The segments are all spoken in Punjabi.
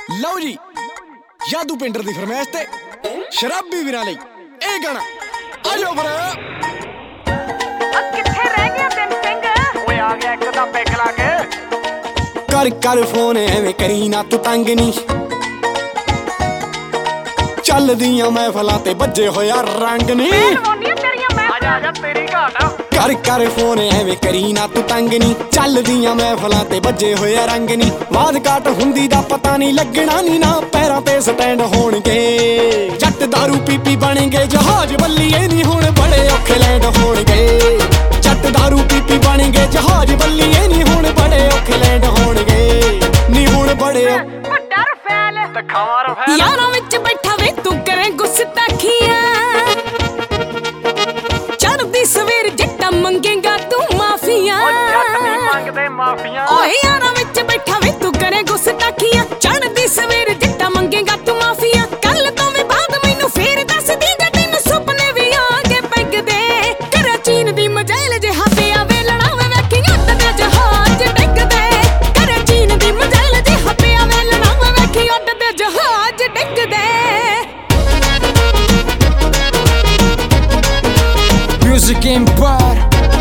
ਲਓ ਜੀ ਯਾਦੂ ਪਿੰਡਰ ਦੀ ਫਰਮਾਇਸ਼ ਤੇ ਸ਼ਰਾਬੀ ਵੀਰਾਂ ਲਈ ਇਹ ਗਾਣਾ ਆਜੋ ਫਿਰ। ਕਿੱਥੇ ਰਹਿ ਗਿਆ ਦਿਨ ਸਿੰਘ? ਓਏ ਆ ਗਿਆ ਇੱਕ ਤਾਂ ਪੈਗ ਲਾ ਕੇ। ਕਰ ਕਰ ਫੋਨ ਐਵੇਂ ਕਰੀ ਨਾ ਤੂੰ ਤੰਗ ਨੀ, ਚੱਲਦੀਆਂ ਮਹਿਫਲਾਂ ਤੇ ਵੱਜੇ ਹੋਇਆ ਰੰਗ ਨੀ। ਆਜਾ ਤੇਰੀ ਘਾਟ। ਕਰ ਕਰ ਫੋਨ ਐਵੇਂ ਕਰੀ ਨਾ ਤੂੰ ਤੰਗ ਨੀ, ਚੱਲਦੀਆਂ ਮਹਿਫਲਾਂ ਤੇ ਵੱਜੇ ਹੋਇਆ ਰੰਗ ਨੀ। ਬਾਦ ਕਾਟ ਹੁੰਦੀ ਦਾ ਪਤਾ ਨੀ ਲੱਗਣਾ ਨੀ, ਨਾ ਪੈਰਾਂ ਤੇ ਸਟੈਂਡ ਹੋਣਗੇ। ਜੱਟ ਦਾਰੂ ਪੀ ਪੀ ਬਣਗੇ ਜਹਾਜ਼ ਬੱਲੀਏ ਨੀ, ਹੁਣ ਬੜੇ ਔਖੇ ਲੈਂਡ ਹੋਣਗੇ। ਜੱਟ ਦਾਰੂ ਪੀ ਪੀ ਬਣਗੇ ਜਹਾਜ਼ ਬੱਲੀਏ ਨੀ, ਹੁਣ ਬੜੇ ਔਖੇ ਲੈਂਡ ਹੋਣਗੇ ਨੀ, ਹੁਣ ਬੜੇ ਵੱਡਾ ਰਫੈਲ ਦਿਖਾਵਾਂ ਰਫੈਲ। ਯਾਰਾਂ ਵਿੱਚ ਬੈਠਾ ਵੇ ਤੂੰ ਕਰੇ ਗੁਸਤਾਖੀਆਂ, ਚੜ੍ਹਦੀ ਸਵੇਰ ਜੱਟਾ ਮੰਗੇਗਾ ਤੂੰ ਮਾਫੀਆਂ। ਓ ਜੱਟ ਨਹੀਂ ਮੰਗਦੇ ਮਾਫੀਆਂ। ਓਏ ਯਾਰਾਂ ਵਿੱਚ ਬੈਠਾ ਵੇ ਤੂੰ ਕਰੇ ਗੁਸਤਾਖੀਆਂ, ਚੜ੍ਹਦੀ ਸਵੇਰ ਜੱਟਾ ਮੰਗੇਗਾ ਤੂੰ ਮਾਫੀਆਂ। ਕੱਲ ਤੋਂ ਵੀ ਬਾਅਦ ਮੈਨੂੰ ਫੇਰ ਦੱਸਦੀ ਜੇ ਤੈਨੂੰ ਸੁਪਨੇ ਵੀ ਆ ਕੇ ਪੈਗਦੇ। ਕਰੇ ਚੀਨ ਦੀ ਮਜੈਲ ਜਿਹਾ ਪਿਆ ਵੇ ਲੜਾਵੇ ਵੇਖੀ ਉੱਡਦੇ ਜਹਾਜ਼ ਡਿੱਗਦੇ। ਕਰੇ ਚੀਨ ਦੀ ਮਜੈਲ ਜਿਹਾ ਪਿਆ ਵੇ ਲੜਾਵੇ ਵੇਖੀ ਉੱਡਦੇ ਜਹਾਜ਼ ਡਿੱਗਦੇ। Music Empire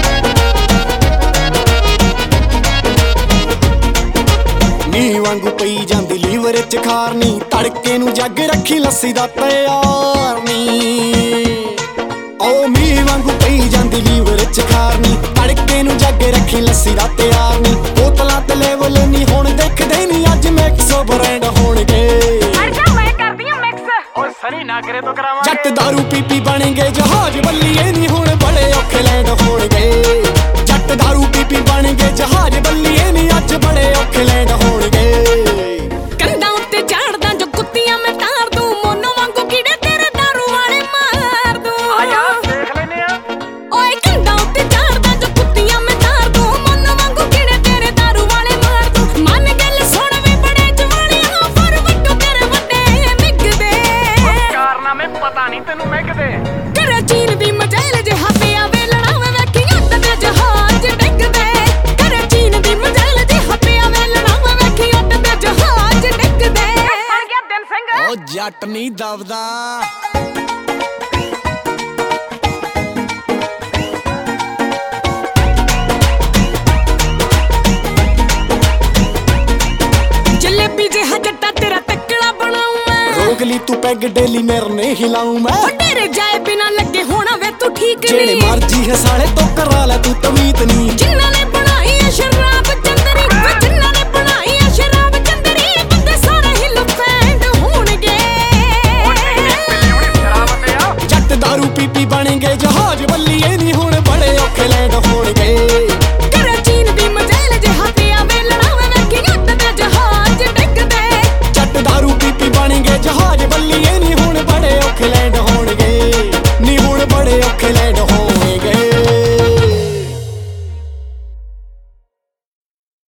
ਨੀ ਵਾਂਗੂ ਪਈ ਜਾਂਦੀ ਲੀਵਰ ਚ ਖਾਰਨੀ, ਤੜਕੇ ਨੂੰ ਜੱਗ ਰੱਖੀ ਲੱਸੀ ਦਾ ਤਿਆਰ ਨੀ। ਓ ਮੀ ਵਾਂਗੂ ਪਈ ਜਾਂਦੀ ਲੀਵਰ ਚ ਖਾਰਨੀ, ਤੜਕੇ ਨੂੰ ਜੱਗ ਰੱਖੀ ਲੱਸੀ ਦਾ ਤਿਆਰ ਨੀ। ਬੋਤਲਾਂ ਤੇ ਲੈਵਲ ਨੀ ਹੁਣ ਦੇਖਦੇ ਨੀ, ਅੱਜ ਮਿਕਸ ਬ੍ਰਾਂਡ ਹੋਣਗੇ। ਮੈਂ ਕਰਦੀ ਆ ਮਿਕਸ। ਓਏ ਸਨੀ ਨਾਗਰੇ ਤੋਂ ਕਰਾਵਾਂਗੇ। ਜੱਟ ਦਾਰੂ ਪੀ ਪੀ ਬਣਗੇ ਜਹਾਜ਼ ਬੱਲੀਏ ਨੀ, ਹੁਣ ਬੜੇ ਔਖੇ ਲੈਂਡ ਹੋਣਗੇ। ਜੱਟ ਦਾਰੂ ਪੀ ਪੀ ਬਣਗੇ ਜਹਾਜ਼ ਬੱਲੀਏ ਨੀ, ਅੱਜ ਬੜੇ ਔਖੇ ਲੈਂਡ ਹੋਣਗੇ। ਕੰਧਾਂ ਉੱਤੇ ਝਾੜਦਾ ਜੋ ਕੁੱਤੀਆਂ ਮੈਂ ਤਾਰ ਦੂੰ, ਮੋਨੋ ਵਾਂਗੂ ਕੀੜੇ ਤੇਰੇ ਦਾਰੂ ਵਾਲੇ ਮਾਰ ਦੂੰ। ਆਜਾ ਦੇਖ ਲੈਨੇ ਆ। ਓਏ ਕੰਧਾਂ ਉੱਤੇ ਝਾੜਦਾ ਜੋ ਕੁੱਤੀਆਂ ਮੈਂ ਤਾਰ ਦੂੰ, ਮੋਨੋ ਵਾਂਗੂ ਕੀੜੇ ਤੇਰੇ ਦਾਰੂ ਵਾਲੇ ਮਾਰ ਦੂੰ। ਮਨ ਗੱਲ ਸੁਣ ਵੇ ਬੜੇ ਜਵਾਨੀਆਂ, ਪਰ ਵੱਟੂ ਤੇਰੇ ਵੱਡੇ ਨਿੱਗਦੇ। ਕਾਰਨਾਮੇ ਪਤਾ ਨਹੀਂ ਤੈਨੂੰ ਮਿਗਦੇ। ਕਰੇ ਚੀਨ ਦੀ ਮਜੈਲ ਜਿਹਾ ਪਿਆ ਵੇ ਲੜਾਵੇ ਵੇਖੀ ਉੱਡਦੇ ਜਹਾਜ਼ ਡਿੱਗਦੇ। ਕਰੇ ਚੀਨ ਦੀ ਮਜੈਲ ਜਿਹਾ ਪਿਆ ਵੇ ਲੜਾਵੇ ਵੇਖੀ ਉੱਡਦੇ ਜਹਾਜ਼ ਡਿੱਗਦੇ। ਬਣ ਗਿਆ ਦਿਨ ਸਿੰਘ। ਓ ਜੱਟ ਨਹੀਂ ਦਬਦਾ। ਜਲੇਬੀ ਜਿਹਾ ਜੱਟਾ ਤੇਰਾ ਤੱਕੜਾ ਬਣਾਉਂ ਮੈਂ, ਰੋਕ ਲਈ ਤੂੰ ਪੈਗ ਡੇਲੀ ਮੇਰੇ ਨੇ ਹਿਲਾਉਂ ਮੈਂ। ਓ ਡੇਰੇ ਜਾਏ ਬਿਨਾ ਲੱਗੇ ਹੋਣਾ ਵੇ ਤੂੰ ਠੀਕ ਜਿਹੜੇ ਨਹੀਂ। ਮਰਜੀ ਹੈ ਸਾਲੇ ਤੋਂ ਕਰਾ ਲੈ ਤੂੰ ਤਮੀਤ ਨੀ। ਜਿਨ੍ਹਾਂ ਨੇ ਬਣਾਈ ਆ ਸ਼ਰਾਬ ਚੰਦਰੀ, ਵੇ ਜਿਨ੍ਹਾਂ ਨੇ ਬਣਾਈ ਆ ਸ਼ਰਾਬ ਚੰਦਰੀ, ਬੰਦੇ ਸਾਰੇ ਹੀ ਲੁਫੈਂਡ ਹੋਣਗੇ। ਓ ਨਹੀਂ ਪਿੱਲੀ ਹੁਣੀ ਸ਼ਰਾਬ ਤੇ ਆ। ਜੱਟ ਦਾਰੂ ਪੀ ਪੀ ਬਣਗੇ ਜਹਾਜ਼ ਬੱਲੀਏ ਨੀ,